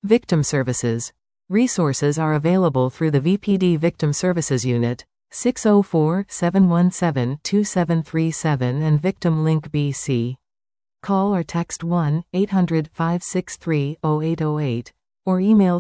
Victim Services. Resources are available through the VPD Victim Services Unit, 604-717-2737 and Victim Link BC. Call or text 1-800-563-0808 or email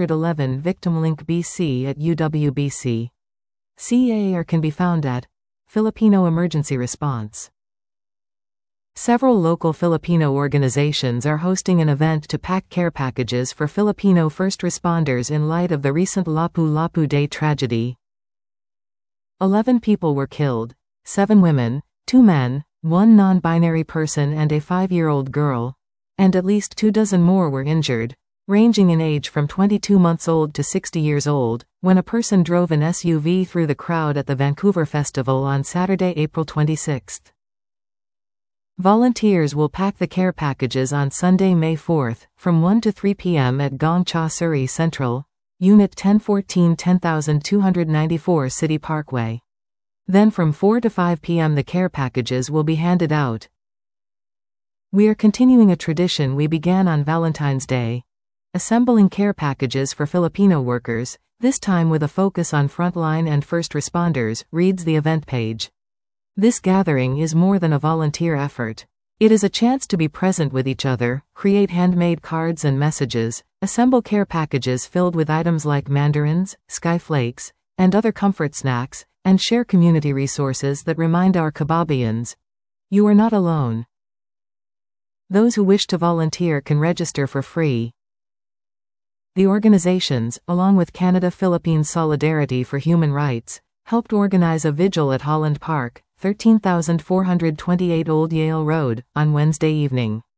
211victimlinkbc@uwbc.ca or can be found at Filipino Emergency Response. Several local Filipino organizations are hosting an event to pack care packages for Filipino first responders in light of the recent Lapu-Lapu Day tragedy. 11 people were killed, 7 women, 2 men, 1 non-binary person and a 5-year-old girl, and at least 24 more were injured, ranging in age from 22 months old to 60 years old, when a person drove an SUV through the crowd at the Vancouver Festival on Saturday, April 26. Volunteers will pack the care packages on Sunday, May 4, from 1 to 3 p.m. at Gong Cha Surrey Central, Unit 1014 10294 City Parkway. Then from 4 to 5 p.m. the care packages will be handed out. We are continuing a tradition we began on Valentine's Day, assembling care packages for Filipino workers, this time with a focus on frontline and first responders, reads the event page. This gathering is more than a volunteer effort. It is a chance to be present with each other, create handmade cards and messages, assemble care packages filled with items like mandarins, skyflakes, and other comfort snacks, and share community resources that remind our kababayans, you are not alone. Those who wish to volunteer can register for free. The organizations, along with Canada-Philippines Solidarity for Human Rights, helped organize a vigil at Holland Park, 13,428 Old Yale Road, on Wednesday evening.